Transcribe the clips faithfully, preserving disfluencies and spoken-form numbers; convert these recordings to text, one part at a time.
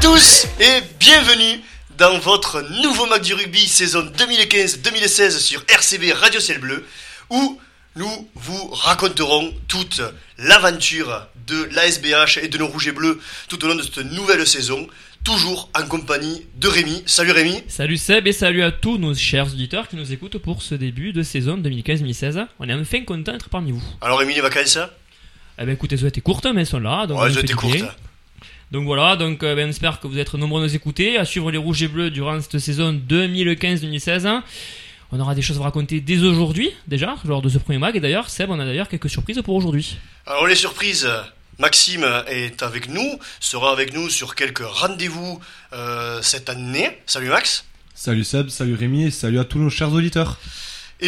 tous et bienvenue dans votre nouveau Mac du Rugby saison deux mille quinze deux mille seize sur R C B Radio Ciel Bleu, où nous vous raconterons toute l'aventure de l'A S B H et de nos Rouges et Bleus tout au long de cette nouvelle saison, toujours en compagnie de Rémi. Salut Rémi. Salut Seb et salut à tous nos chers auditeurs qui nous écoutent pour ce début de saison deux mille quinze deux mille seize. On est enfin content d'être parmi vous. Alors Rémi, les vacances? Eh ben écoutez, elles ont été courtes mais elles sont là. Donc ouais, elles ont été courtes. Donc voilà, donc euh, ben, on espère que vous êtes nombreux à nous écouter, à suivre les Rouges et Bleus durant cette saison deux mille quinze deux mille seize. On aura des choses à vous raconter dès aujourd'hui, déjà, lors de ce premier mag. Et d'ailleurs, Seb, on a d'ailleurs quelques surprises pour aujourd'hui. Alors les surprises, Maxime est avec nous, sera avec nous sur quelques rendez-vous euh, cette année. Salut Max. Salut Seb, salut Rémi et salut à tous nos chers auditeurs. Et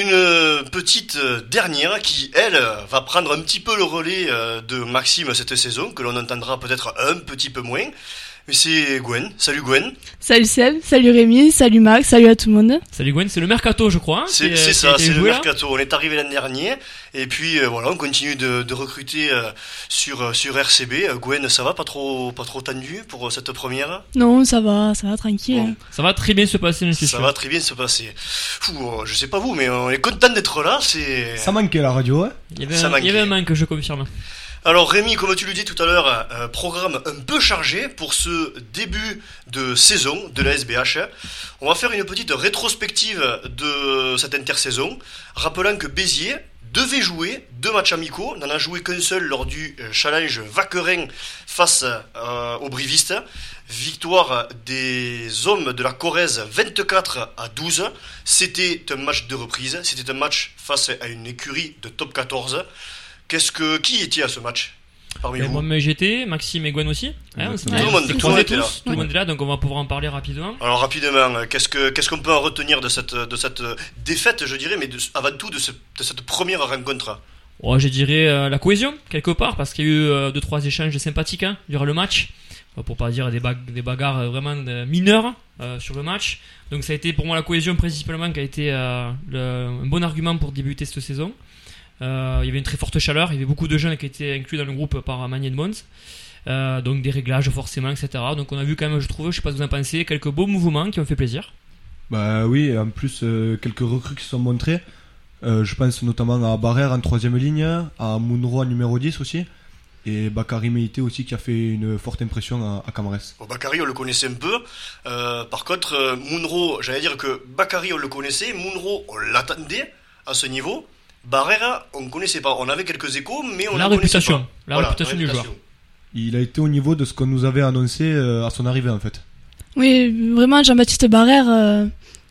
une petite dernière qui, elle, va prendre un petit peu le relais de Maxime cette saison, que l'on entendra peut-être un petit peu moins. Mais c'est Gwen. Salut Gwen. Salut Seb, salut Rémi, salut Max, salut à tout le monde. Salut Gwen, c'est le mercato je crois. Hein, c'est, c'est, c'est ça, c'est le là. mercato. On est arrivé l'an dernier et puis euh, voilà, on continue de, de recruter euh, sur sur R C B. Euh, Gwen, ça va, pas trop pas trop tendu pour euh, cette première? Non, ça va, ça va tranquille. Bon. Ça va très bien se passer, je suis Ça sûr. va très bien se passer. Fou, euh, je sais pas vous, mais on est content d'être là. C'est. Ça manquait la radio, hein. Il y avait, un, il y avait un manque, je confirme. Alors Rémi, comme tu le dis tout à l'heure, euh, programme un peu chargé pour ce début de saison de l'A S B H. On va faire une petite rétrospective de cette intersaison, rappelant que Béziers devait jouer deux matchs amicaux, n'en a joué qu'un seul lors du challenge Vacquerin face euh, aux Brivistes. Victoire des hommes de la Corrèze vingt-quatre à douze. C'était un match de reprise, c'était un match face à une écurie de top quatorze. Qu'est-ce que, qui était à ce match parmi ben vous? Moi j'étais, Maxime et Gwen aussi. Hein, tout, le monde, tout, tout, le monde tous, là. tout le monde est là, donc on va pouvoir en parler rapidement. Alors rapidement, qu'est-ce, que, qu'est-ce qu'on peut en retenir de cette, de cette défaite, je dirais, mais de, avant tout de, ce, de cette première rencontre? Oh, je dirais euh, la cohésion, quelque part, parce qu'il y a eu euh, deux trois échanges sympathiques hein, durant le match. Pour pas dire des, bag- des bagarres vraiment euh, mineures euh, sur le match. Donc ça a été pour moi la cohésion principalement qui a été euh, le, un bon argument pour débuter cette saison. Euh, il y avait une très forte chaleur, il y avait beaucoup de jeunes qui étaient inclus dans le groupe par Magne Mons, euh, donc des réglages forcément, et cetera. Donc on a vu quand même, je trouve, je sais pas ce que vous en pensez, quelques beaux mouvements qui ont fait plaisir. Bah oui, et en plus euh, quelques recrues qui se sont montrées. Euh, je pense notamment à Barrère en troisième ligne, à Munro en numéro dix aussi, et Bakary Meïté aussi qui a fait une forte impression à, à Camarès. Bon, Bakary on le connaissait un peu, euh, par contre euh, Munro, j'allais dire que Bakary on le connaissait, Munro on l'attendait à ce niveau. Barrera, on ne connaissait pas. On avait quelques échos, mais on la ne réputation, connaissait pas. la voilà, réputation du joueur. Il a été au niveau de ce qu'on nous avait annoncé euh, à son arrivée en fait. Oui, vraiment Jean-Baptiste Barrère euh,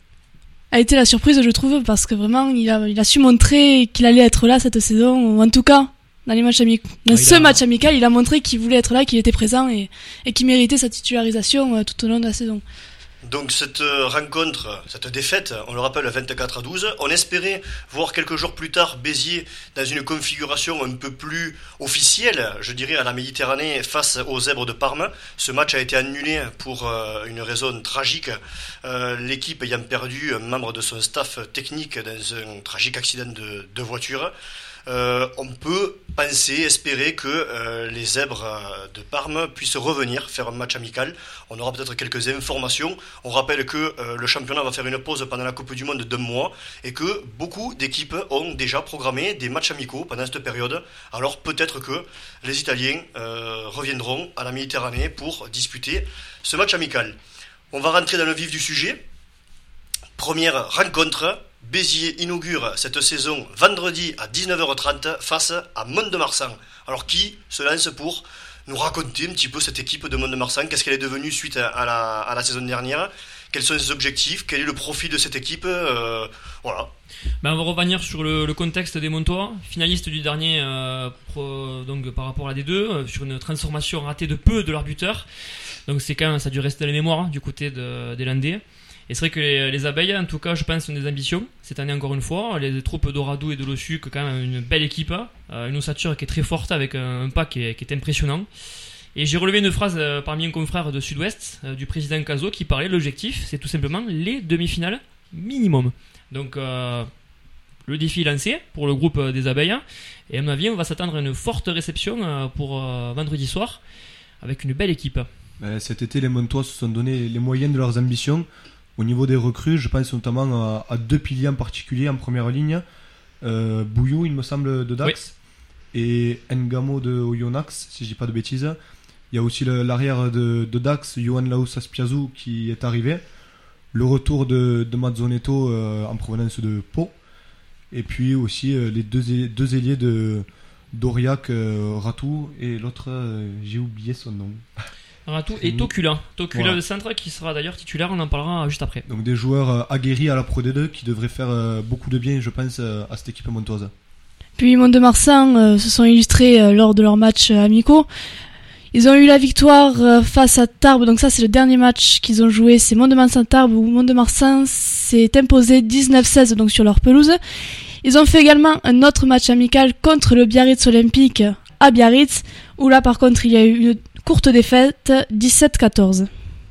a été la surprise je trouve, parce que vraiment il a, il a su montrer qu'il allait être là cette saison, ou en tout cas dans les matchs amicaux. Dans ah, ce a... match amical, il a montré qu'il voulait être là, qu'il était présent et, et qu'il méritait sa titularisation euh, tout au long de la saison. Donc cette rencontre, cette défaite, on le rappelle vingt-quatre à douze, on espérait voir quelques jours plus tard Béziers dans une configuration un peu plus officielle, je dirais à la Méditerranée face aux Zèbres de Parme. Ce match a été annulé pour une raison tragique, euh, l'équipe ayant perdu un membre de son staff technique dans un tragique accident de, de voiture. Euh, on peut penser, espérer que euh, les Zèbres de Parme puissent revenir faire un match amical. On aura peut-être quelques informations. On rappelle que euh, le championnat va faire une pause pendant la Coupe du Monde d'un mois et que beaucoup d'équipes ont déjà programmé des matchs amicaux pendant cette période. Alors peut-être que les Italiens euh, reviendront à la Méditerranée pour disputer ce match amical. On va rentrer dans le vif du sujet. Première rencontre. Béziers inaugure cette saison vendredi à dix-neuf heures trente face à Mont-de-Marsan. Alors qui se lance pour nous raconter un petit peu cette équipe de Mont-de-Marsan? Qu'est-ce qu'elle est devenue suite à la, à la saison dernière? Quels sont ses objectifs? Quel est le profil de cette équipe? euh, Voilà. Ben on va revenir sur le, le contexte des Montois, finalistes du dernier euh, pro, donc par rapport à la D deux, euh, sur une transformation ratée de peu de leur buteur. Donc c'est quand même, ça a dû rester dans les mémoires hein, du côté de, des Landais. Et c'est vrai que les, les abeilles, en tout cas, je pense, ont des ambitions. Cette année, encore une fois, les troupes d'Oradou et de Lossuc, quand même une belle équipe, euh, une ossature qui est très forte avec un, un pas qui est, qui est impressionnant. Et j'ai relevé une phrase euh, parmi un confrère de Sud-Ouest, euh, du président Cazot, qui parlait, l'objectif, c'est tout simplement les demi-finales minimum. Donc, euh, le défi est lancé pour le groupe des abeilles. Et à mon avis, on va s'attendre à une forte réception euh, pour euh, vendredi soir, avec une belle équipe. Ben, cet été, les Montois se sont donné les moyens de leurs ambitions. Au niveau des recrues, je pense notamment à, à deux piliers en particulier en première ligne. Euh, Bouillou, il me semble, de Dax, oui. Et Ngamo de Oyonnax, si je dis pas de bêtises. Il y a aussi le, l'arrière de, de Dax, Johan Laus Aspiazou, qui est arrivé. Le retour de, de Mazzonetto euh, en provenance de Pau. Et puis aussi euh, les deux, deux ailiers de d'Aurillac, euh, Ratou, et l'autre, euh, j'ai oublié son nom. Ratou et Tokula. Tokula voilà. De centre qui sera d'ailleurs titulaire, on en parlera juste après. Donc des joueurs euh, aguerris à la Pro D deux qui devraient faire euh, beaucoup de bien, je pense, euh, à cette équipe montoise. Puis Mont-de-Marsan euh, se sont illustrés euh, lors de leurs matchs euh, amicaux. Ils ont eu la victoire euh, face à Tarbes, donc ça c'est le dernier match qu'ils ont joué, c'est Mont-de-Marsan-Tarbes où Mont-de-Marsan s'est imposé dix-neuf seize donc sur leur pelouse. Ils ont fait également un autre match amical contre le Biarritz Olympique à Biarritz, où là par contre il y a eu une courte défaite, dix-sept quatorze.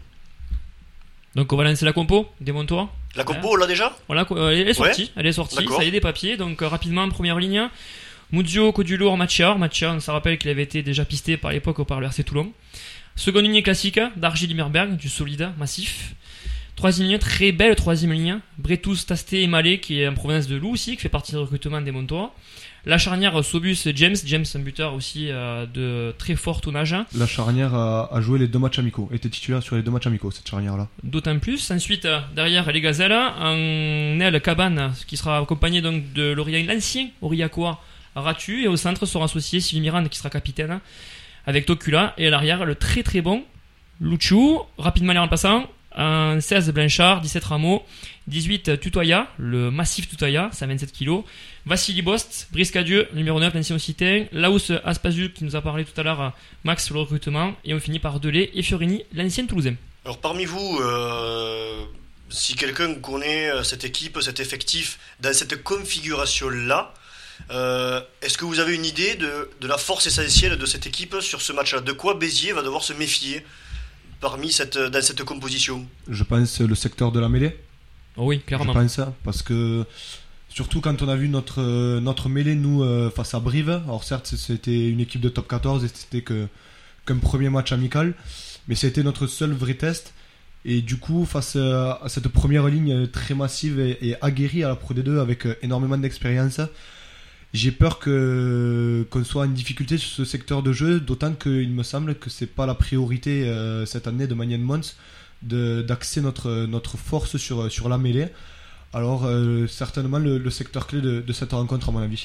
Donc on va lancer la compo des Montois. La compo, on l'a déjà ? Voilà, elle est sortie, ouais. elle est sortie, D'accord. Ça y est des papiers, donc euh, rapidement en première ligne. Muzio, Codulour, Mathiar. Mathiar, on se rappelle qu'il avait été déjà pisté par l'époque par le R C Toulon. Seconde ligne classique, d'Argile Merberg, du solide, massif. Troisième ligne, très belle troisième ligne, Bretous, Tasté et Malé, qui est en provenance de Loup aussi, qui fait partie du recrutement des Montois. La charnière, Sobus, James, James, un buteur aussi euh, de très fort tonnage. La charnière a, a joué les deux matchs amicaux, était titulaire sur les deux matchs amicaux, cette charnière-là. D'autant plus. Ensuite, euh, derrière les Gazelles, en aile Cabane, qui sera accompagné donc de l'Aurillien, l'ancien Aurillacois, Ratu, et au centre sera associé Sylvie Miranda qui sera capitaine avec Tokula, et à l'arrière le très très bon Luchu, rapidement les remplaçants en seize Blanchard, dix-sept Rameau, dix-huit Tutoya, le massif Tutoya, cent vingt-sept kilos, Vassili Bost, Brice Cadieux, numéro neuf, l'ancien occitan, Laus Aspazu qui nous a parlé tout à l'heure, Max sur le recrutement, et on finit par Delay et Fiorini, l'ancien Toulousain. Alors parmi vous, euh, si quelqu'un connaît cette équipe, cet effectif dans cette configuration-là, Euh, est-ce que vous avez une idée de, de la force essentielle de cette équipe sur ce match-là ? De quoi Béziers va devoir se méfier parmi cette, dans cette composition ? Je pense le secteur de la mêlée. Oh oui, clairement. Je pense ça, parce que surtout quand on a vu notre, notre mêlée, nous, euh, face à Brive, alors certes c'était une équipe de top quatorze et c'était que, qu'un premier match amical, mais c'était notre seul vrai test. Et du coup, face à cette première ligne très massive et, et aguerrie à la Pro D deux avec énormément d'expérience, j'ai peur que, qu'on soit en difficulté sur ce secteur de jeu, d'autant qu'il me semble que c'est pas la priorité euh, cette année de Magnan Mons de, d'axer notre, notre force sur, sur la mêlée. Alors, euh, certainement le, le secteur clé de, de cette rencontre, à mon avis.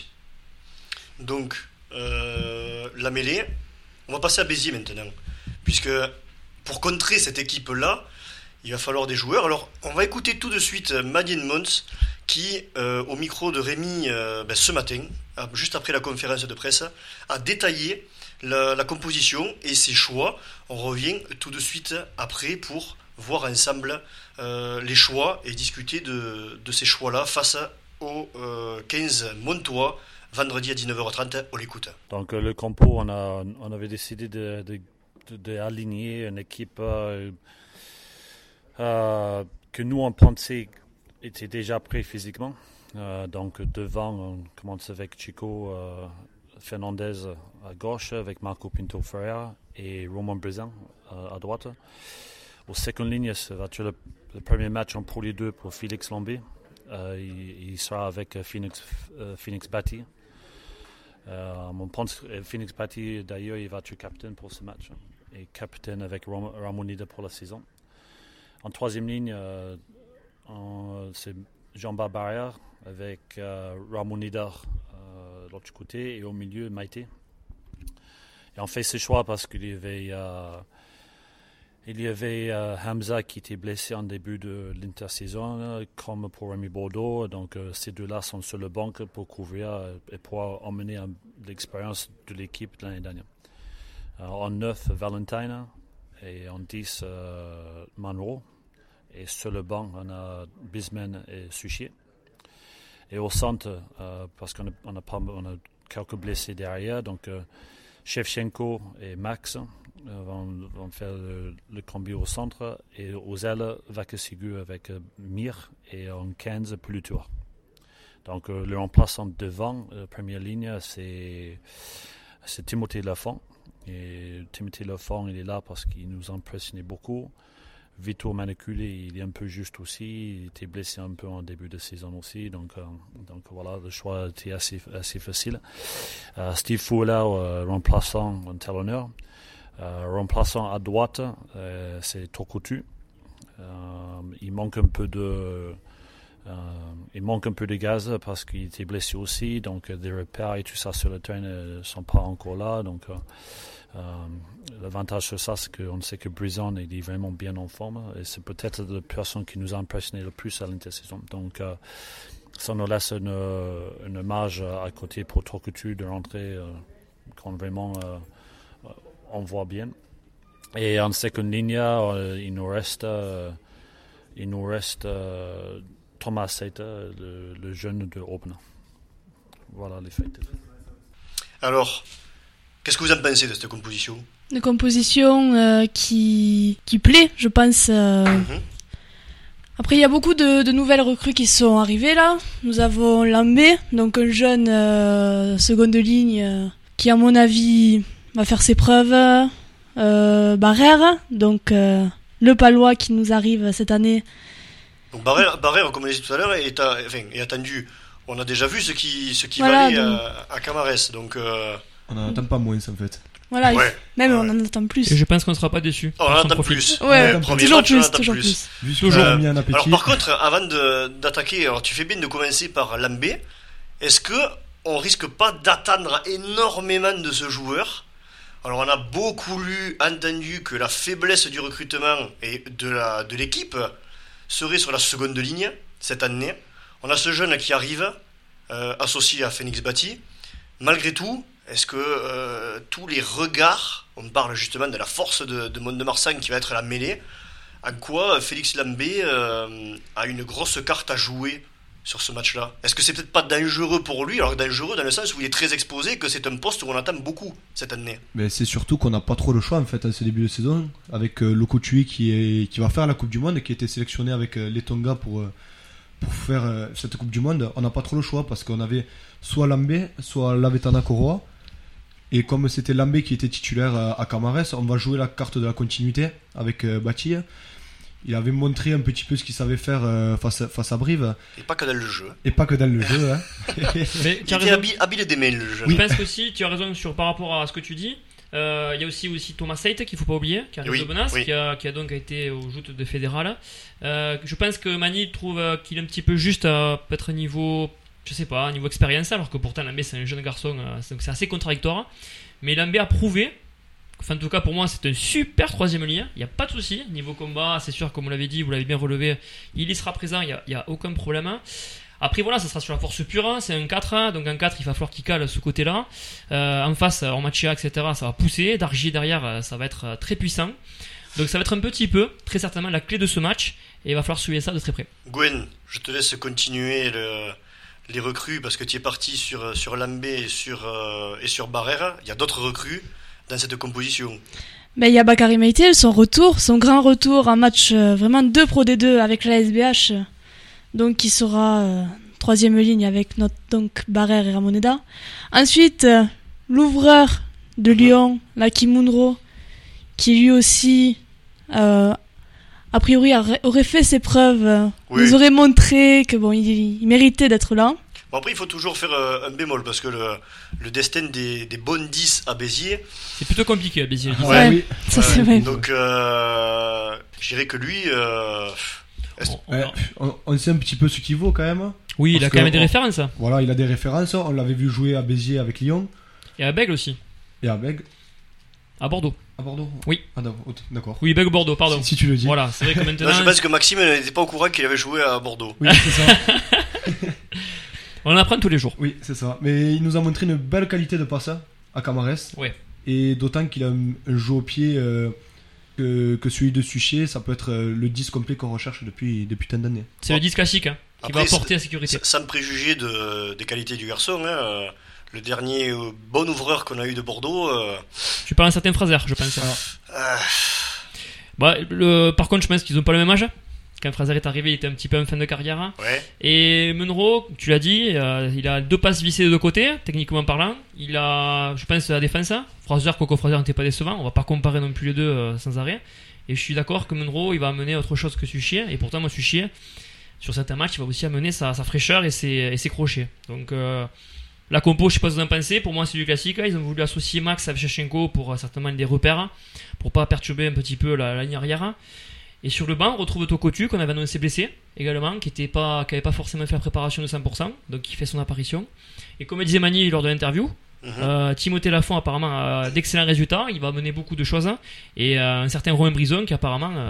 Donc, euh, la mêlée, on va passer à Béziers maintenant. Puisque pour contrer cette équipe-là, il va falloir des joueurs. Alors, on va écouter tout de suite Magnan Mons, qui, euh, au micro de Rémi, euh, ben, ce matin, juste après la conférence de presse, a détaillé la, la composition et ses choix. On revient tout de suite après pour voir ensemble euh, les choix et discuter de, de ces choix-là face aux euh, quinze Montois, vendredi à dix-neuf heures trente. On l'écoute. Donc le compo, on, a, on avait décidé de, de, de, de aligner une équipe euh, euh, que nous on pensait était déjà prêt physiquement. Euh, donc devant, on commence avec Chico euh, Fernandez à gauche, avec Marco Pinto Ferreira et Romain Brizan euh, à droite. Au second ligne, ça va être le, le premier match en Pro D deux pour Félix Lambé. Euh, il, il sera avec Phoenix, euh, Phoenix Batty. Euh, on pense que Phoenix Batty, d'ailleurs, il va être capitaine pour ce match. Et capitaine avec Ram- Ramonida pour la saison. En troisième ligne, euh, en, c'est Jean Barbarrière avec euh, Ramonida euh, de l'autre côté et au milieu Maïté. Et on fait ce choix parce qu'il y avait, euh, il y avait euh, Hamza qui était blessé en début de l'intersaison, comme pour Rémi Bordeaux. Donc euh, ces deux-là sont sur le banc pour couvrir euh, et pour emmener euh, l'expérience de l'équipe de l'année dernière. Alors, en neuf, Valentine et en dix, euh, Monroe. Et sur le banc, on a Bisman et Suchier. Et au centre, euh, parce qu'on a, on a, pas, on a quelques blessés derrière, donc euh, Shevchenko et Max euh, vont, vont faire le, le combi au centre. Et aux ailes, Vakasigu avec euh, Mir et en quinze, Plutour. Donc euh, le remplaçant devant, la première ligne, c'est, c'est Timothée Lafont. Et Timothy Lefond, il est là parce qu'il nous impressionnait beaucoup. Vito Maniculé, il est un peu juste aussi. Il était blessé un peu en début de saison aussi. Donc, euh, donc voilà, le choix était assez, assez facile. Euh, Steve Fouler, euh, remplaçant en talonneur. Euh, remplaçant à droite, euh, c'est Tokutu. Euh, il manque un peu de... Euh, il manque un peu de gaz parce qu'il était blessé aussi. Donc des repères et tout ça sur le terrain ne sont pas encore là. Donc... Euh, Euh, l'avantage sur ça, c'est qu'on sait que Brisson il est vraiment bien en forme et c'est peut-être la personne qui nous a impressionné le plus à l'intersaison. Donc, euh, ça nous laisse une, une marge à côté pour Tokutu de rentrer euh, quand vraiment euh, on voit bien. Et en seconde ligne, euh, il nous reste, euh, il nous reste euh, Thomas Seiter, le, le jeune de Auburn. Voilà les faits. Alors. Qu'est-ce que vous en pensez de cette composition ? Une composition euh, qui, qui plaît, je pense. Euh... Mm-hmm. Après, il y a beaucoup de, de nouvelles recrues qui sont arrivées là. Nous avons Lambé, donc un jeune euh, seconde ligne euh, qui, à mon avis, va faire ses preuves. Euh, Barrère, donc euh, le Palois qui nous arrive cette année. Donc Barrère, Barrère comme on l'a dit tout à l'heure, est, à, enfin, est attendu. On a déjà vu ce qui, ce qui voilà, valait donc... à, à Camarès, donc... Euh... On n'en attend pas moins, en fait. Voilà, ouais, même ouais. on en attend plus. Et je pense qu'on ne sera pas déçus. Oh, on en attend plus. Ouais, ouais toujours match, plus, toujours plus. plus. Toujours euh, mis un appétit. Alors par contre, avant de, d'attaquer, alors tu fais bien de commencer par Lambé. Est-ce que on risque pas d'attendre énormément de ce joueur ? Alors on a beaucoup lu, entendu que la faiblesse du recrutement et de, la, de l'équipe serait sur la seconde ligne cette année. On a ce jeune qui arrive, euh, associé à Phoenix Bati. Malgré tout, est-ce que euh, tous les regards, on parle justement de la force de, de Mont-de-Marsan qui va être la mêlée, en quoi Félix Lambé euh, a une grosse carte à jouer sur ce match-là ? Est-ce que c'est peut-être pas dangereux pour lui ? Alors dangereux dans le sens où il est très exposé et que c'est un poste où on attend beaucoup cette année. Mais c'est surtout qu'on n'a pas trop le choix en fait à ce début de saison, avec euh, Loko Tui qui, est, qui va faire la Coupe du Monde et qui a été sélectionné avec euh, les Tonga pour... Euh, pour faire euh, cette Coupe du Monde. On n'a pas trop le choix parce qu'on avait soit Lambé, soit Lavetana Koroa. Et comme c'était Lambé qui était titulaire à, à Camarès, on va jouer la carte de la continuité avec euh, Bati. Il avait montré un petit peu ce qu'il savait faire euh, face, à, face à Brive. Et pas que dans le jeu. Et pas que dans le jeu. Hein. Mais il était habile, habile des mains le jeu. Je pense aussi, tu as raison sur, par rapport à ce que tu dis. Il euh, y a aussi, aussi Thomas Seiter qu'il ne faut pas oublier, qui arrive oui, de Benas, oui. qui, a, qui a donc été aux joutes de fédéral. Euh, je pense que Mani trouve qu'il est un petit peu juste à peut-être niveau, je sais pas, niveau expérience, alors que pourtant Lambé c'est un jeune garçon, euh, donc c'est assez contradictoire. Mais Lambé a prouvé, enfin en tout cas pour moi c'est un super troisième ligne, il n'y a pas de souci. Niveau combat, c'est sûr, comme vous l'avez dit, vous l'avez bien relevé, il y sera présent, il n'y a, a aucun problème. Après voilà, ça sera sur la force pure, c'est un quatre, donc un quatre il va falloir qu'il cale ce côté-là. Euh, en face, en match et cetera, ça va pousser. Dargy derrière, ça va être très puissant. Donc ça va être un petit peu, très certainement, la clé de ce match. Et il va falloir suivre ça de très près. Gwen, je te laisse continuer le, les recrues parce que tu es parti sur, sur Lambé et sur, euh, et sur Barrère. Il y a d'autres recrues dans cette composition. Ben, il y a Bakary Meïté, son retour, son grand retour, un match euh, vraiment deux pro D deux avec la S B H. Donc qui sera euh, troisième ligne avec notre donc Barrère et Ramoneda. Ensuite, euh, l'ouvreur de Lyon, Laki Munro, qui lui aussi, euh, a priori, aurait fait ses preuves, euh, oui. nous aurait montré que bon, il, il méritait d'être là. Bon, après, il faut toujours faire euh, un bémol parce que le, le destin des, des bonnes dix à Béziers, c'est plutôt compliqué à Béziers. Ouais, ouais, oui. ça ouais. c'est vrai. Donc, euh, je dirais que lui. Euh, on, on, on sait un petit peu ce qu'il vaut quand même. Oui, il a quand même des on, références. Voilà, il a des références. On l'avait vu jouer à Béziers avec Lyon. Et à Bègle aussi. Et à Bègle. À Bordeaux. À Bordeaux. Oui. Ah, d'accord. Oui, Bègle Bordeaux, pardon. Si, si tu le dis. Voilà, c'est vrai que maintenant. Non, je pense que Maxime n'était pas au courant qu'il avait joué à Bordeaux. Oui, c'est ça. On en apprend tous les jours. Oui, c'est ça. Mais il nous a montré une belle qualité de passe à Camarès. Ouais. Et d'autant qu'il a un, un jeu au pied. Euh, Que, que celui de Suchet, ça peut être le dix complet qu'on recherche depuis, depuis tant d'années. C'est bon. Le dix classique hein, qui Après, va apporter la sécurité. Sans préjuger de, des qualités du garçon, hein, le dernier euh, bon ouvreur qu'on a eu de Bordeaux. Euh... Tu parles d'un certain Fraser, je pense. Ah. Bah, le, par contre, je pense qu'ils n'ont pas le même âge. quand Fraser est arrivé, il était un petit peu en fin de carrière. Ouais. Et Munro, tu l'as dit, euh, il a deux passes vissées de deux côtés, techniquement parlant. Il a, je pense, la défense. Fraser, Coco Fraser n'était pas décevant. On va pas comparer non plus les deux euh, sans arrêt. Et je suis d'accord que Munro, il va amener autre chose que Suchier. Et pourtant, moi, Suchier, sur certains matchs, il va aussi amener sa, sa fraîcheur et ses, et ses crochets. Donc, euh, la compo, je sais pas ce que vous en pensez. Pour moi, c'est du classique. Ils ont voulu associer Max avec Shevchenko pour euh, certainement des repères, pour pas perturber un petit peu la, la ligne arrière. Et sur le banc, on retrouve Tokotu, qu'on avait annoncé blessé également, qui n'avait pas, qui pas forcément fait la préparation de cent pour cent, donc qui fait son apparition. Et comme disait Mani lors de l'interview, mm-hmm. euh, Timothée Lafont apparemment a d'excellents résultats, il va mener beaucoup de choses. Et euh, un certain Romain Brison qui apparemment euh,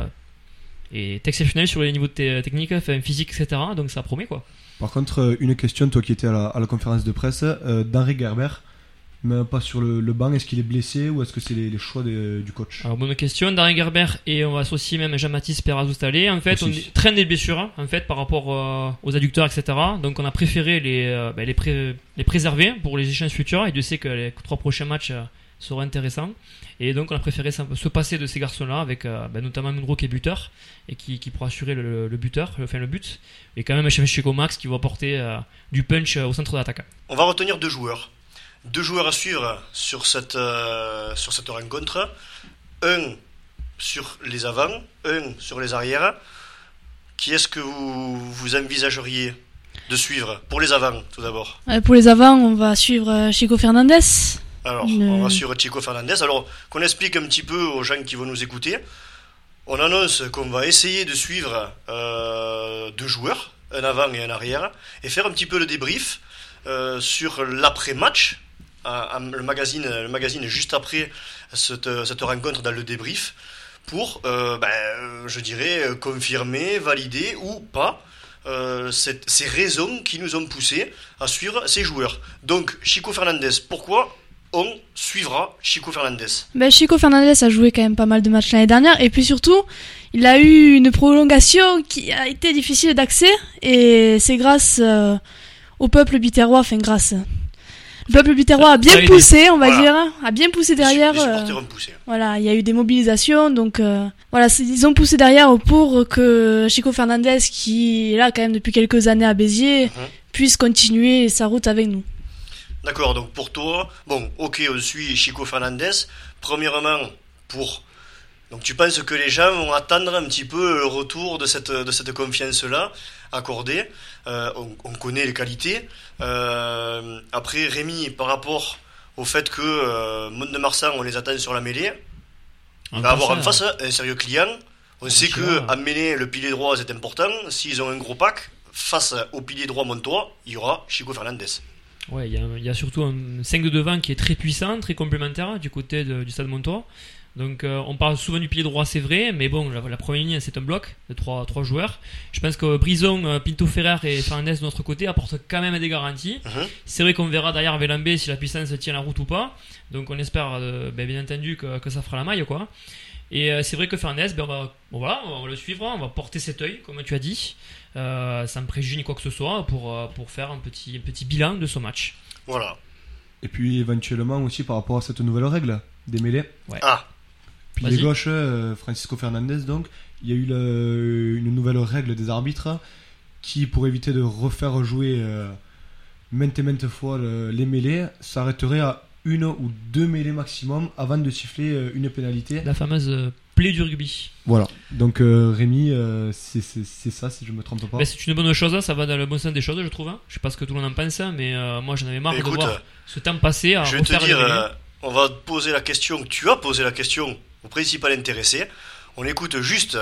est exceptionnel sur les niveaux de technique, enfin, physique, et cetera. Donc ça promet quoi. Par contre, une question, toi qui étais à la, à la conférence de presse, euh, d'Henri Gerber, mais pas sur le, le banc, est-ce qu'il est blessé ou est-ce que c'est les, les choix de, du coach? Alors bonne question, Darren Gerber, et on va associer même Jean-Baptiste Perazou-Stalé. En fait, Aussi. on traîne des blessures hein, en fait par rapport euh, aux adducteurs, et cetera. Donc on a préféré les euh, bah, les, pré- les préserver pour les échéances futures. Et Dieu sait que les trois prochains matchs euh, seront intéressants. Et donc on a préféré se passer de ces garçons-là avec euh, bah, notamment Munro qui est buteur et qui, qui pourra assurer le, le buteur, le, enfin le but. Et quand même Shevchenko Max qui va apporter euh, du punch euh, au centre d'attaque. On va retenir deux joueurs. Deux joueurs à suivre sur cette, euh, sur cette rencontre. Un sur les avants, un sur les arrières. Qui est-ce que vous, vous envisageriez de suivre? Pour les avants, tout d'abord. Euh, pour les avants, on va suivre euh, Chico Fernandez. Alors, Le... on va suivre Chico Fernandez. Alors, qu'on explique un petit peu aux gens qui vont nous écouter. On annonce qu'on va essayer de suivre euh, deux joueurs, un avant et un arrière, et faire un petit peu le débrief euh, sur l'après-match. Le magazine, le magazine juste après cette, cette rencontre dans le débrief pour, euh, ben, je dirais, confirmer, valider ou pas euh, cette, ces raisons qui nous ont poussé à suivre ces joueurs. Donc, Chico Fernandez, pourquoi on suivra Chico Fernandez? Ben, Chico Fernandez a joué quand même pas mal de matchs l'année dernière et puis surtout, il a eu une prolongation qui a été difficile d'accès et c'est grâce euh, au peuple biterrois, enfin grâce... Le peuple biterrois a bien poussé, on va voilà. dire, a bien poussé derrière. Les supporters euh, ont poussé. Voilà, il y a eu des mobilisations, donc euh, voilà, ils ont poussé derrière pour que Chico Fernandez, qui est là quand même depuis quelques années à Béziers, mm-hmm. puisse continuer sa route avec nous. D'accord, donc pour toi, bon, ok, on suit Chico Fernandez. Premièrement, pour... Donc tu penses que les gens vont attendre un petit peu le retour de cette, de cette confiance-là accordée. Euh, on, on connaît les qualités. Euh, après, Rémi, par rapport au fait que euh, Mont-de-Marsan, on les attend sur la mêlée, on va avoir en face un sérieux client. On sait qu'à mêlée, le pilier droit, c'est important. S'ils ont un gros pack, face au pilier droit montois, il y aura Chico Fernandez. Ouais, il y, y a surtout un cinq de devant qui est très puissant, très complémentaire du côté de, du stade montois. Donc euh, on parle souvent du pilier droit, c'est vrai, mais bon, la, la première ligne c'est un bloc de trois, trois joueurs. Je pense que Brison, Pinto Ferrer et Fernandez de notre côté apportent quand même des garanties. Uh-huh. C'est vrai qu'on verra derrière avec Lambé si la puissance tient la route ou pas. Donc on espère euh, ben, bien entendu que, que ça fera la maille quoi. Et euh, c'est vrai que Fernandez, ben, on, va, bon, voilà, on va le suivre, on va porter cet œil comme tu as dit, euh, sans préjuger ni quoi que ce soit pour, euh, pour faire un petit, un petit bilan de ce match. Voilà. Et puis éventuellement aussi par rapport à cette nouvelle règle des mêlées. Ouais. Ah. Pilier gauche, euh, Francisco Fernandez, donc, il y a eu le, une nouvelle règle des arbitres qui, pour éviter de refaire jouer euh, maintes et maintes fois le, les mêlées, s'arrêterait à une ou deux mêlées maximum avant de siffler euh, une pénalité. La fameuse euh, plaie du rugby. Voilà, donc euh, Rémi, euh, c'est, c'est, c'est ça si je ne me trompe pas. Ben, c'est une bonne chose, ça va dans le bon sens des choses, je trouve. Je sais pas ce que tout le monde en pense, mais euh, moi j'en avais marre Écoute, de voir ce temps passé à je vais refaire te dire, les mêlées. euh, on va te poser la question, tu as posé la question au principal intéressé. On écoute juste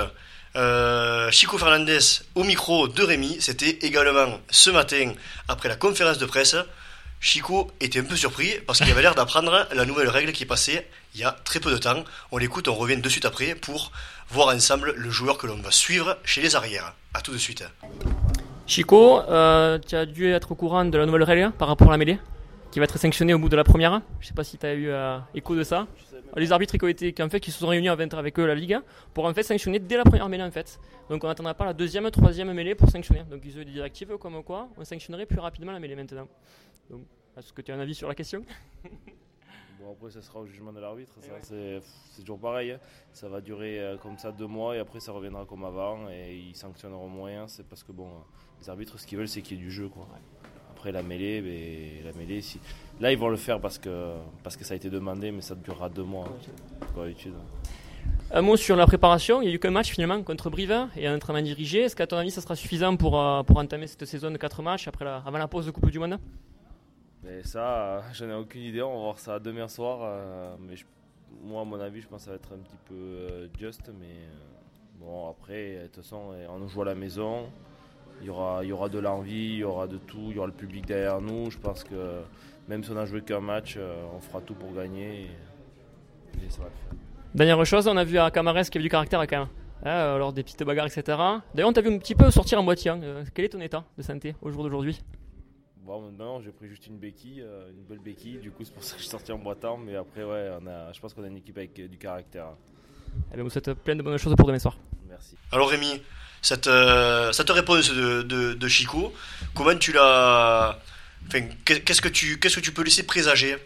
euh, Chico Fernandez au micro de Rémi. C'était également ce matin après la conférence de presse. Chico était un peu surpris parce qu'il avait l'air d'apprendre la nouvelle règle qui est passée il y a très peu de temps. On l'écoute, on revient de suite après pour voir ensemble le joueur que l'on va suivre chez les arrières. A tout de suite. Chico, euh, tu as dû être au courant de la nouvelle règle par rapport à la mêlée qui va être sanctionnée au bout de la première. Je sais pas si tu as eu euh, écho de ça. Les arbitres qui ont été, qui, en fait, qui se sont réunis avec, avec eux la Ligue pour en fait sanctionner dès la première mêlée en fait. Donc on n'attendra pas la deuxième, troisième mêlée pour sanctionner. Donc ils ont eu des directives comme quoi on sanctionnerait plus rapidement la mêlée maintenant. Donc est-ce que tu as un avis sur la question? Bon, Bon, après, ça sera au jugement de l'arbitre. Ça, c'est, c'est toujours pareil. Hein. Ça va durer euh, comme ça deux mois et après, ça reviendra comme avant et ils sanctionneront moins. C'est parce que bon, les arbitres, ce qu'ils veulent, c'est qu'il y ait du jeu, quoi. Après, la mêlée, ben, la mêlée si... là, ils vont le faire parce que, parce que ça a été demandé, mais ça durera deux mois. Hein. Comme d'habitude. Un mot sur la préparation. Il n'y a eu qu'un match finalement contre Brive et un entraînement dirigé. Est-ce qu'à ton avis, ça sera suffisant pour, euh, pour entamer cette saison de quatre matchs après la, avant la pause de Coupe du Monde? Mais ça, euh, j'en ai aucune idée. On va voir ça demain soir. Euh, mais je, moi, à mon avis, je pense que ça va être un petit peu euh, juste. Mais euh, bon, après, de toute façon, on joue à la maison. Il y aura, il y aura de l'envie, il y aura de tout. Il y aura le public derrière nous. Je pense que même si on n'a joué qu'un match, euh, on fera tout pour gagner. Et, et ça va le faire. Dernière chose, on a vu à Camarès qu'il y avait du caractère quand même. Hein, lors des petites bagarres, et cetera. D'ailleurs, on t'a vu un petit peu sortir en boîtier. Hein. Quel est ton état de santé au jour d'aujourd'hui? Bon, non, j'ai pris juste une béquille, euh, une belle béquille, du coup c'est pour ça que je suis sorti en boitant, mais après ouais, on a, je pense qu'on a une équipe avec euh, du caractère. Eh bien, vous souhaite plein de bonnes choses pour demain soir. Merci. Alors Rémi, cette, euh, cette réponse de, de, de Chico, comment tu l'as... Enfin, qu'est-ce que tu, qu'est-ce que tu peux laisser présager?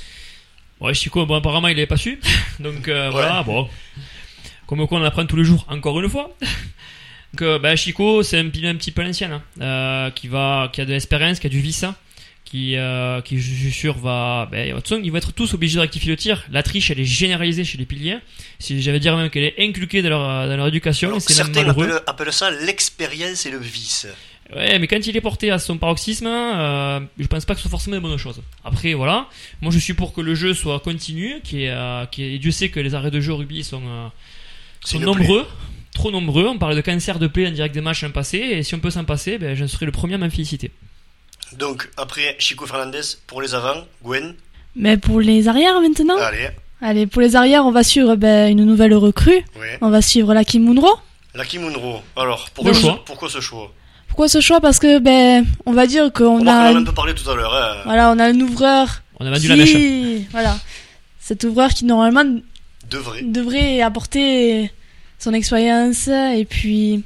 Ouais, Chico, bon, apparemment il n'avait pas su, donc euh, ouais. Voilà, bon. Comme quoi on apprend tous les jours, encore une fois. Donc, euh, bah, Chico, c'est un, un petit peu l'ancien, hein, euh, qui, va, qui a de l'expérience, qui a du vice, hein, qui, euh, qui, je suis sûr, va. Bah, de toute façon, ils vont être tous obligés de rectifier le tir. La triche, elle est généralisée chez les piliers. Si j'avais dire même qu'elle est inculquée dans leur, dans leur éducation. Alors, c'est certains même appellent, appellent ça l'expérience et le vice. Ouais, mais quand il est porté à son paroxysme, euh, je pense pas que ce soit forcément une bonne chose. Après, voilà. Moi, je suis pour que le jeu soit continu, qui est, euh, qui est, et Dieu sait que les arrêts de jeu au rugby sont, euh, sont nombreux. Plaie. Trop nombreux, on parle de cancer de plaie en direct des matchs l'an passé, et si on peut s'en passer, ben, je serai le premier à m'en féliciter. Donc, après Chico Fernandez, pour les avants, Gwen. Mais pour les arrières maintenant. Allez. Allez, pour les arrières, on va suivre ben, une nouvelle recrue. Ouais. On va suivre Lucky Munro. Lucky Munro. Alors, pourquoi, ce, pourquoi ce choix? Pourquoi ce choix? Parce que, ben, on va dire qu'on a... a... On en a un peu parlé tout à l'heure. Hein. Voilà, on a un ouvreur... On a vendu qui... la mèche. Voilà. Cet ouvreur qui, normalement, devrait, devrait apporter... son expérience et puis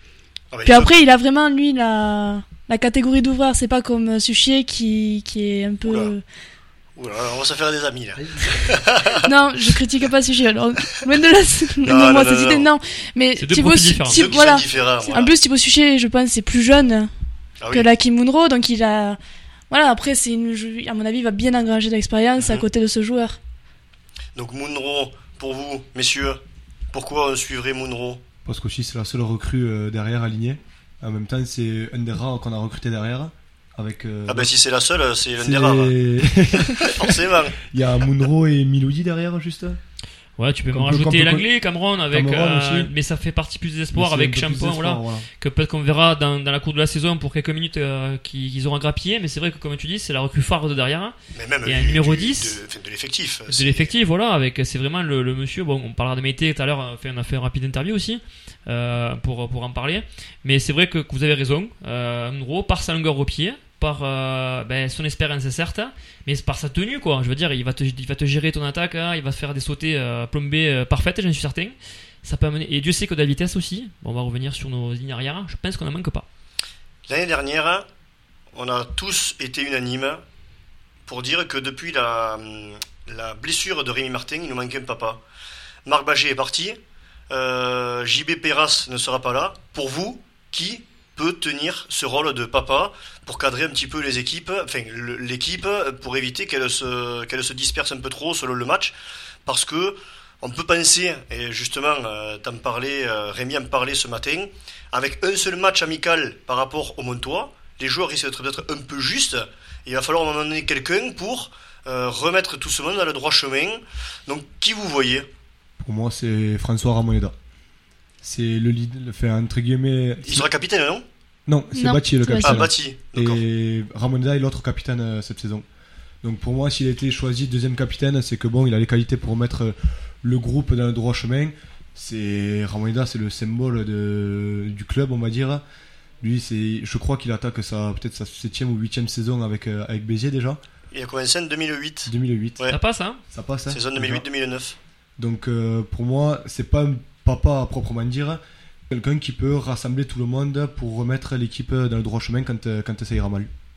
ah bah, puis après faut... il a vraiment lui la la catégorie d'ouvreur, c'est pas comme Suchier qui qui est un peu Oula. Oula, on va se faire des amis là. Non, je critique pas Suchier, alors loin de là non, non, moi cette idée non, mais Thibaut Suchier, voilà. En plus Thibaut Suchier, je pense c'est plus jeune ah, que oui. Lucky Munro, donc il a voilà, après c'est une à mon avis il va bien engranger d'expérience mm-hmm. à côté de ce joueur. Donc Munro pour vous messieurs. Pourquoi on suivrait Munro? Parce qu'aussi c'est la seule recrue euh, derrière alignée. En même temps, c'est un des rares qu'on a recruté derrière. Avec, euh, ah ben si c'est la seule, c'est l'un des rares. Forcément. Il y a Munro et Milodi derrière, juste. Ouais, tu peux me rajouter l'anglais, Cameron, avec, Cameron euh, mais ça fait partie plus des espoirs avec Champon, voilà, voilà. Que peut-être qu'on verra dans, dans la cour de la saison pour quelques minutes euh, qu'ils, qu'ils auront grappillé, mais c'est vrai que comme tu dis, c'est la recrue phare de derrière. Mais même et du, un numéro du, dix. De, de l'effectif. De l'effectif, voilà, avec, c'est vraiment le, le monsieur, bon, on parlera de Mété tout à l'heure, on a fait une rapide interview aussi, euh, pour, pour en parler, mais c'est vrai que, que vous avez raison, euh, Munro, par sa longueur au pied, par euh, ben, son expérience certes, mais par sa tenue quoi. Je veux dire, il va te, il va te gérer ton attaque, hein, il va faire des sautées euh, plombées euh, parfaites, j'en suis certain. Ça peut amener, et Dieu sait que de la vitesse aussi. Bon, on va revenir sur nos lignes arrière. Je pense qu'on n'en manque pas. L'année dernière, on a tous été unanimes pour dire que depuis la, la blessure de Rémi Martin, il nous manquait un papa. Marc Bagé est parti, euh, J B Perras ne sera pas là. Pour vous, qui peut tenir ce rôle de papa pour cadrer un petit peu les équipes, enfin l'équipe, pour éviter qu'elle se, qu'elle se disperse un peu trop selon le match, parce que on peut penser, et justement euh, t'en parlais, euh, Rémi en parlait ce matin, avec un seul match amical par rapport au Montois, les joueurs risquent d'être un peu justes, et il va falloir emmener quelqu'un pour euh, remettre tout ce monde dans le droit chemin. Donc qui vous voyez? Pour moi c'est François Ramoneda. C'est le lead, le fait entre guillemets. Il sera capitaine, non? Non, c'est Bati le capitaine. Ah, Bati, d'accord. Et Ramoneda est l'autre capitaine euh, cette saison. Donc pour moi, s'il a été choisi deuxième capitaine, c'est que bon, il a les qualités pour mettre le groupe dans le droit chemin. C'est Ramoneda, c'est le symbole de, du club, on va dire. Lui, c'est, je crois qu'il attaque sa peut-être sa septième ou huitième saison avec euh, avec Béziers déjà. Il a commencé en deux mille huit. deux mille huit. Ouais. Ça passe, hein? Ça passe. Hein, saison deux mille huit deux mille neuf. Donc euh, pour moi, c'est pas un papa à proprement dire. Quelqu'un qui peut rassembler tout le monde pour remettre l'équipe dans le droit chemin quand, quand ça ira mal.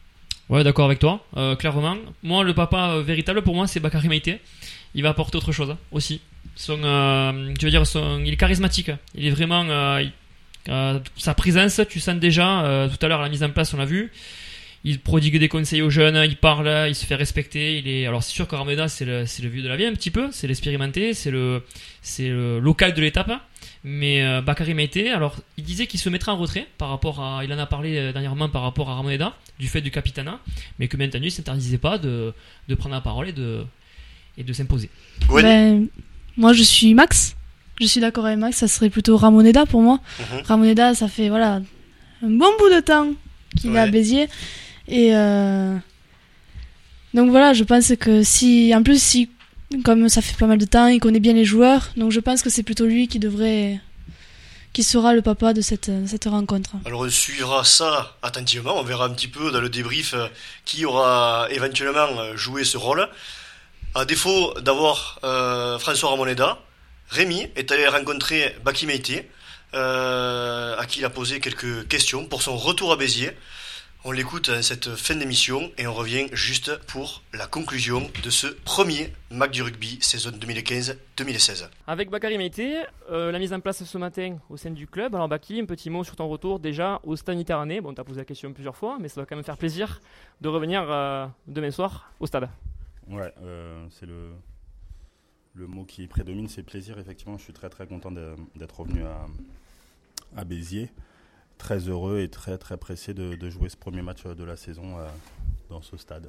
Ouais, d'accord avec toi, euh, clairement. Moi, le papa euh, véritable pour moi, c'est Bakary Meïté. Il va apporter autre chose hein, aussi. Son, euh, tu veux dire, son, il est charismatique. Il est vraiment, euh, il, euh, sa présence, tu sens déjà. Euh, tout à l'heure, à la mise en place, on l'a vu. Il prodigue des conseils aux jeunes, il parle, il se fait respecter. Il est, alors c'est sûr que Rameda, c'est le, c'est le vieux de la vie un petit peu, c'est l'expérimenté, c'est le, c'est le local de l'étape. Mais euh, Bakary Meïté, alors il disait qu'il se mettrait en retrait par rapport à, il en a parlé euh, dernièrement par rapport à Rameda, du fait du capitanat, mais que maintenant il s'interdisait pas de, de prendre la parole et de, et de s'imposer. Ouais. Ben, moi, je suis Max. Je suis d'accord avec Max, ça serait plutôt Ramoneda pour moi. Mhm. Ramoneda, ça fait voilà un bon bout de temps qu'il Ouais. est à Béziers. Et euh... donc voilà, je pense que si, en plus, si, comme ça fait pas mal de temps, il connaît bien les joueurs, donc je pense que c'est plutôt lui qui devrait, qui sera le papa de cette, de cette rencontre. Alors on suivra ça attentivement, on verra un petit peu dans le débrief euh, qui aura éventuellement euh, joué ce rôle. À défaut d'avoir euh, François Ramoneda, Rémi est allé rencontrer Bakary Meïté, euh, à qui il a posé quelques questions pour son retour à Béziers. On l'écoute à cette fin d'émission et on revient juste pour la conclusion de ce premier Mac du rugby saison deux mille quinze deux mille seize. Avec Bakary Meïté, euh, la mise en place ce matin au sein du club. Alors Bakary, un petit mot sur ton retour déjà au Stade Méditerranée. Bon, tu as posé la question plusieurs fois, mais ça va quand même faire plaisir de revenir euh, demain soir au stade. Ouais, euh, c'est le, le mot qui prédomine, c'est plaisir. Effectivement, je suis très très content de, d'être revenu à, à Béziers. Très heureux et très très pressé de, de jouer ce premier match de la saison euh, dans ce stade.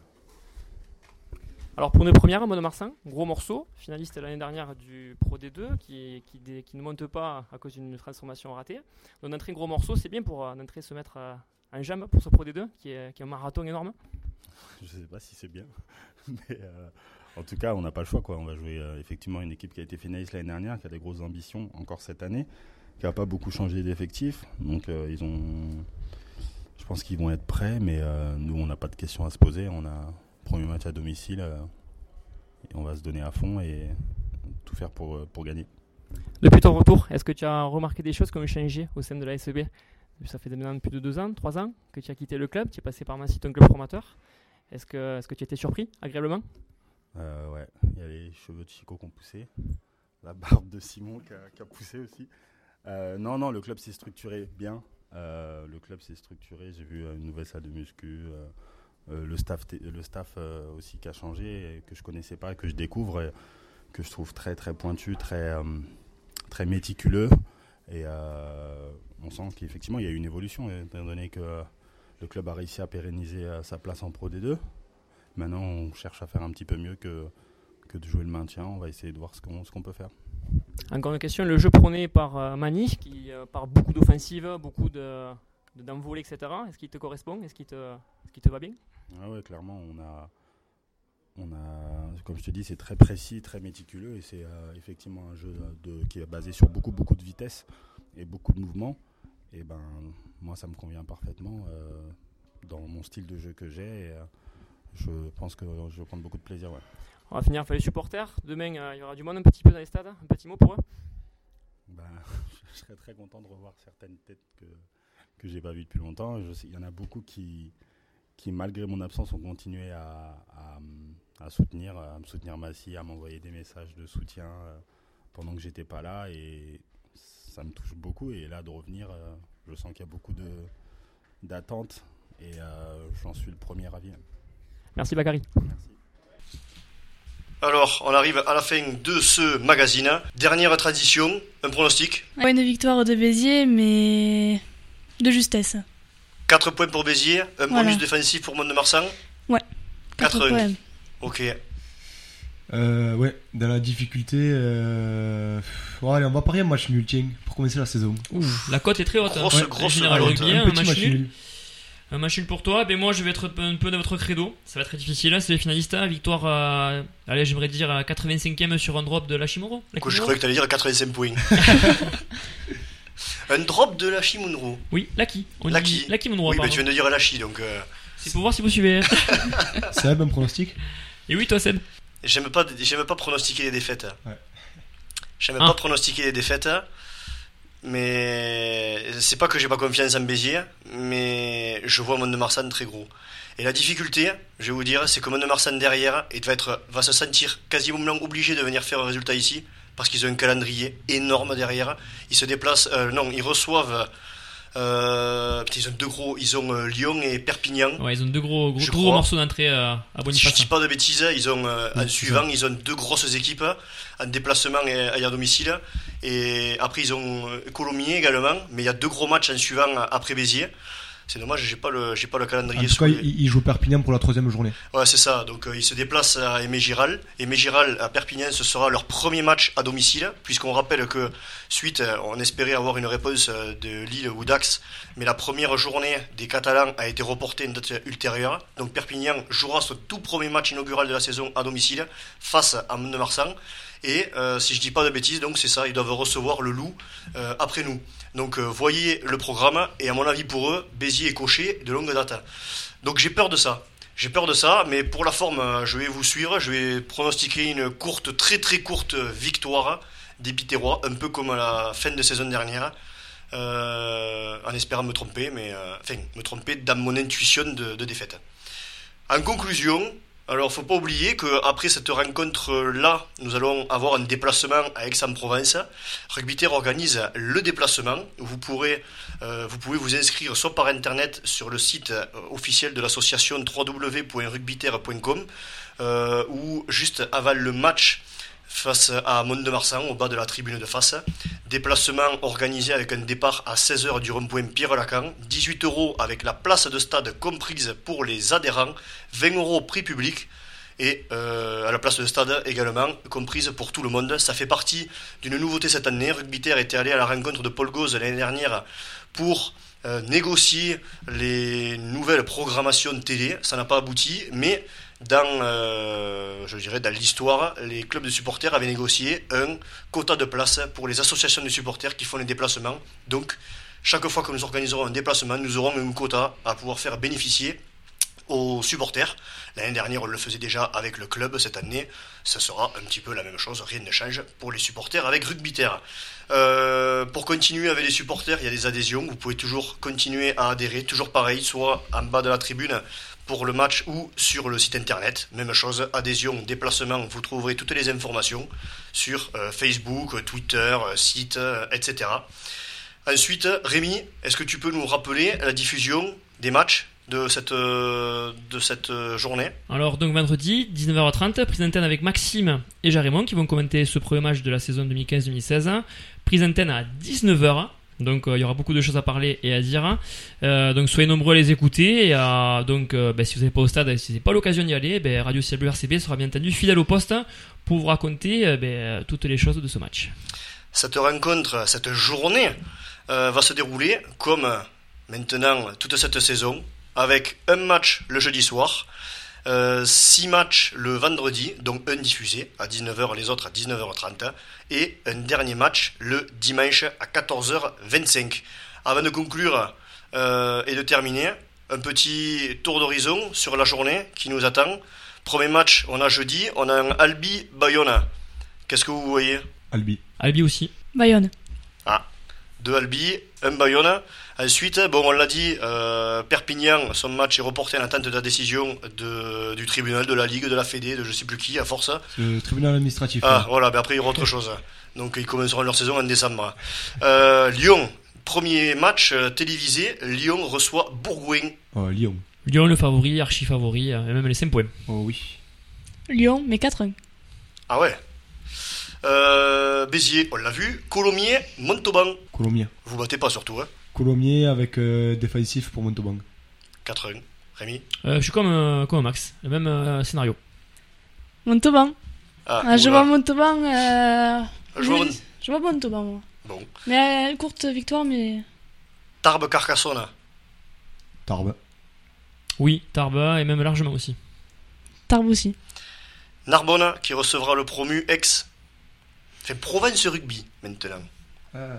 Alors pour une première, à Mont-de-Marsan, gros morceau, finaliste l'année dernière du Pro D deux, qui, qui, qui ne monte pas à cause d'une transformation ratée. Donc d'entrer un gros morceau, c'est bien pour euh, d'entrer se mettre euh, en jambe pour ce Pro D deux, qui est, qui est un marathon énorme. Je ne sais pas si c'est bien, mais euh, en tout cas, on n'a pas le choix, quoi. On va jouer euh, effectivement une équipe qui a été finaliste l'année dernière, qui a des grosses ambitions encore cette année, qui n'a pas beaucoup changé d'effectif. Donc euh, ils ont, je pense qu'ils vont être prêts, mais euh, nous, on n'a pas de questions à se poser. On a un premier match à domicile euh, et on va se donner à fond et tout faire pour, pour gagner. Depuis ton retour, est-ce que tu as remarqué des choses qui ont changé au sein de la S E B ? Ça fait maintenant plus de deux ans, trois ans que tu as quitté le club, tu es passé par Mancy, ton club formateur. Est-ce que, est-ce que tu étais surpris, agréablement ? euh, Ouais, il y a les cheveux de Chico qui ont poussé, la barbe de Simon qui a, qui a poussé aussi. Euh, non, non, le club s'est structuré bien. Euh, le club s'est structuré, j'ai vu une nouvelle salle de muscu, euh, euh, le staff, t- le staff euh, aussi qui a changé, et que je ne connaissais pas, que je découvre, et que je trouve très très pointu, très, euh, très méticuleux. Et euh, on sent qu'effectivement il y a eu une évolution, étant donné que euh, le club a réussi à pérenniser euh, sa place en Pro D deux. Maintenant on cherche à faire un petit peu mieux que, que de jouer le maintien. On va essayer de voir ce qu'on, ce qu'on peut faire. Encore une question, le jeu prôné par euh, Mani, qui euh, par beaucoup d'offensives, beaucoup de, de, d'envolées, et cetera. Est-ce qu'il te correspond ? Est-ce qu'il te, est-ce qu'il te va bien ? Ah ouais, clairement, on a, on a, comme je te dis, c'est très précis, très méticuleux, et c'est euh, effectivement un jeu de, qui est basé sur beaucoup, beaucoup de vitesse et beaucoup de mouvements. Et ben, moi, ça me convient parfaitement euh, dans mon style de jeu que j'ai. Et, euh, je pense que je vais prendre beaucoup de plaisir. Ouais. On va finir avec les supporters. Demain, euh, il y aura du monde un petit peu dans les stades. Un petit mot pour eux ? Ben, je serais très content de revoir certaines têtes que que j'ai pas vues depuis longtemps. Je sais, il y en a beaucoup qui, qui malgré mon absence, ont continué à, à, à soutenir, à me soutenir Massy, à m'envoyer des messages de soutien euh, pendant que j'étais pas là, et ça me touche beaucoup. Et là, de revenir, euh, je sens qu'il y a beaucoup de d'attentes, et euh, j'en suis le premier ravi. Merci Bakary. Merci. Alors, on arrive à la fin de ce magazine. Dernière transition, un pronostic. Ouais, une victoire de Béziers, mais de justesse. quatre points pour Béziers, un Voilà. bonus défensif pour Mont-de-Marsan. Ouais, quatre quatre points. Ok. Euh, ouais, dans la difficulté. Euh... Bon, allez, on va parier un match nul, tiens, pour commencer la saison. Ouh, la cote est très haute. Grosse, hein. grosse Général note. rugby, un un petit match match nul. nul. Un match nul pour toi. Ben moi, je vais être un peu dans votre credo. Ça va être très difficile. C'est les finalistes. Victoire, à, allez, j'aimerais dire à quatre-vingt-cinquième sur un drop de Lachimoro. Donc, je croyais que tu allais dire quatre-vingt-cinq points. Un drop de Lachi Munro. Oui, Laki. On Laki. dit Laki Munro, Oui, mais pardon. tu viens de dire Lachi, donc euh, C'est pour voir si vous suivez. Seb, un pronostic? Et oui, toi, Seb. j'aime pas, j'aime pas pronostiquer les défaites. Ouais. J'aime Ah. pas pronostiquer les défaites, mais c'est pas que j'ai pas confiance en Béziers, mais je vois Mont-de-Marsan très gros. Et la difficulté, je vais vous dire, c'est que Mont-de-Marsan derrière il va, être, va se sentir quasiment obligé de venir faire un résultat ici, parce qu'ils ont un calendrier énorme derrière. Ils se déplacent, euh, non, ils reçoivent... Euh, ils ont deux gros, ils ont euh, Lyon et Perpignan. Ouais, ils ont deux gros, gros, Je gros crois. morceaux d'entrée euh, à Si Boniface. je dis pas de bêtises, ils ont euh, Oui, en suivant, ils ont deux grosses équipes en déplacement et, et à domicile. Et après ils ont euh, Colomiers également, mais il y a deux gros matchs en suivant après Béziers. C'est dommage, j'ai pas le, j'ai pas le En calendrier. tout sous cas, les- il, il joue Perpignan pour la troisième journée. Ouais, c'est ça. Donc euh, ils se déplacent à Aimé-Giral. Aimé-Giral à Perpignan, ce sera leur premier match à domicile, puisqu'on rappelle que suite, euh, on espérait avoir une réponse euh, de Lille ou Dax, mais la première journée des Catalans a été reportée à une date ultérieure. Donc Perpignan jouera son tout premier match inaugural de la saison à domicile face à Mont-de-Marsan. Et euh, si je dis pas de bêtises, donc c'est ça, ils doivent recevoir le Loup euh, après nous. Donc euh, voyez le programme, et à mon avis pour eux, Béziers est coché de longue date. Donc j'ai peur de ça. J'ai peur de ça, mais pour la forme, euh, je vais vous suivre. Je vais pronostiquer une courte, très très courte victoire des Biterrois, un peu comme à la fin de saison dernière, euh, en espérant me tromper, mais euh, enfin me tromper dans mon intuition de, de défaite. En conclusion, alors faut pas oublier qu'après cette rencontre-là, nous allons avoir un déplacement à Aix-en-Provence. Rugby Terre organise le déplacement. Vous pourrez, euh, vous pouvez vous inscrire soit par internet sur le site euh, officiel de l'association w w w point rugbyterre point com euh, ou juste avant le match face à Mont-de-Marsan, au bas de la tribune de face. Déplacement organisé avec un départ à seize heures du rond-point Pierre-Lacan, dix-huit euros avec la place de stade comprise pour les adhérents, vingt euros prix public et euh, à la place de stade également comprise pour tout le monde. Ça fait partie d'une nouveauté cette année. Rugby Terre était allé à la rencontre de Paul Gauze l'année dernière pour euh, négocier les nouvelles programmations télé. Ça n'a pas abouti, mais dans, euh, je dirais, dans l'histoire, les clubs de supporters avaient négocié un quota de place pour les associations de supporters qui font les déplacements. Donc, chaque fois que nous organiserons un déplacement, nous aurons un quota à pouvoir faire bénéficier aux supporters. L'année dernière, on le faisait déjà avec le club. Cette année, ça sera un petit peu la même chose. Rien ne change pour les supporters avec Rugby Terre. Euh, pour continuer avec les supporters, il y a des adhésions. Vous pouvez toujours continuer à adhérer. Toujours pareil, soit en bas de la tribune pour le match ou sur le site internet. Même chose, adhésion, déplacement. Vous trouverez toutes les informations sur euh, Facebook, Twitter, site, euh, et cetera. Ensuite, Rémi, est-ce que tu peux nous rappeler la diffusion des matchs de cette, euh, de cette euh, journée? Alors donc vendredi, dix-neuf heures trente, prise d'antenne avec Maxime et Jarémon qui vont commenter ce premier match de la saison deux mille quinze deux mille seize. Prise d'antenne à dix-neuf heures. Donc euh, il y aura beaucoup de choses à parler et à dire. Euh, donc soyez nombreux à les écouter. Et euh, donc euh, ben, si vous n'êtes pas au stade et si vous n'avez pas l'occasion d'y aller, ben, Radio C B R C B sera bien entendu fidèle au poste pour vous raconter euh, ben, toutes les choses de ce match. Cette rencontre, cette journée euh, va se dérouler comme maintenant toute cette saison, avec un match le jeudi soir, euh, six matchs le vendredi, donc un diffusé à dix-neuf heures, les autres à dix-neuf heures trente, et un dernier match le dimanche à quatorze heures vingt-cinq. Avant de conclure euh, et de terminer, un petit tour d'horizon sur la journée qui nous attend. Premier match, on a jeudi, on a un Albi-Bayonne. Qu'est-ce que vous voyez? Albi. Albi aussi. Bayonne. Ah, deux Albi, un Bayonne. Ensuite, bon, on l'a dit, euh, Perpignan, son match est reporté en attente de la décision de, du tribunal, de la Ligue, de la Fédé, de je sais plus qui, à force. C'est le tribunal administratif. Ah, hein. voilà, ben après il y aura autre chose. Donc ils commenceront leur saison en décembre. Euh, Lyon, premier match euh, télévisé, Lyon reçoit Bourgoin. Oh, Lyon. Lyon le favori, archi favori, et même les cinq points. Oh oui. Lyon, mais quatre un. Ah ouais. Euh, Béziers, on l'a vu. Colomiers, Montauban. Colomiers. Vous battez pas surtout, hein. Colomiers avec euh, défensif pour Montauban. quatre un. Rémi? Euh, je suis comme, euh, comme Max, le même euh, scénario. Montauban. Ah, Ah, je oula. vois Montauban. Euh... Je vois- oui, je vois Montauban, moi. Bon. Mais euh, courte victoire, mais. Tarbes, Carcassonne. Tarbes. Oui, Tarbes et même largement aussi. Tarbes aussi. Narbonne qui recevra le promu Aix. Fait Provence Rugby maintenant. Euh...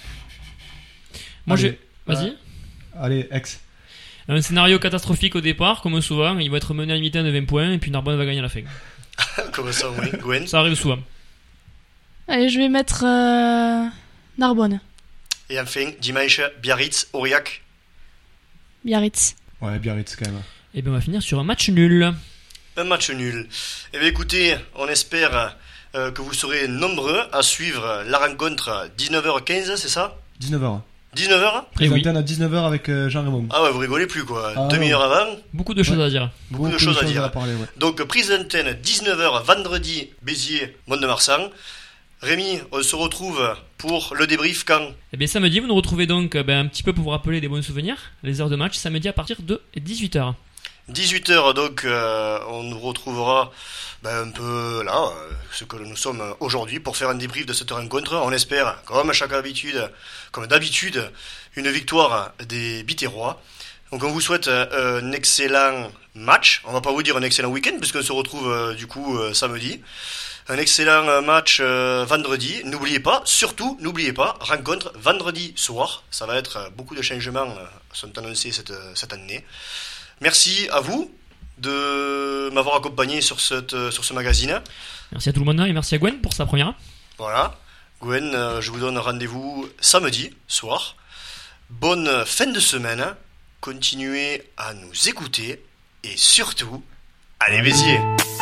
Moi Allez. j'ai. Vas-y. Euh, Allez, Aix. Un scénario catastrophique au départ, comme souvent. Il va être mené à la mi-temps de vingt points et puis Narbonne va gagner à la fin. Comme ça, oui. Gwen. Ça arrive souvent. Allez, je vais mettre euh... Narbonne. Et enfin, dimanche, Biarritz, Aurillac. Biarritz. Ouais, Biarritz quand même. Et bien on va finir sur un match nul. Un match nul. Eh bien écoutez, on espère euh, que vous serez nombreux à suivre la rencontre dix-neuf heures quinze, c'est ça? dix-neuf heures. dix-neuf heures? Et oui, Antenne à dix-neuf heures avec euh, Jean-Raymond. Ah ouais, vous rigolez plus quoi. Ah Demi-heure avant. beaucoup de choses Ouais. à dire. Beaucoup de choses à dire. parler, ouais. Donc prise d'antenne dix-neuf heures vendredi, Béziers, Mont-de-Marsan. Rémi, on se retrouve pour le débrief quand? Et bien samedi, vous nous retrouvez donc euh, ben, un petit peu pour vous rappeler des bons souvenirs, les heures de match, samedi à partir de dix-huit heures. dix-huit heures, donc euh, on nous retrouvera ben, un peu là, euh, ce que nous sommes aujourd'hui, pour faire un débrief de cette rencontre. On espère, comme à chaque habitude, comme d'habitude, une victoire des Biterrois. Donc on vous souhaite euh, un excellent match. On va pas vous dire un excellent week-end, puisqu'on se retrouve euh, du coup euh, samedi. Un excellent match euh, vendredi. N'oubliez pas, surtout, n'oubliez pas, rencontre vendredi soir. Ça va être euh, beaucoup de changements euh, sont annoncés cette, cette année. Merci à vous de m'avoir accompagné sur, cette, sur ce magazine. Merci à tout le monde et merci à Gwen pour sa première. Voilà. Gwen, euh, je vous donne rendez-vous samedi soir. Bonne fin de semaine. Continuez à nous écouter et surtout, allez Béziers!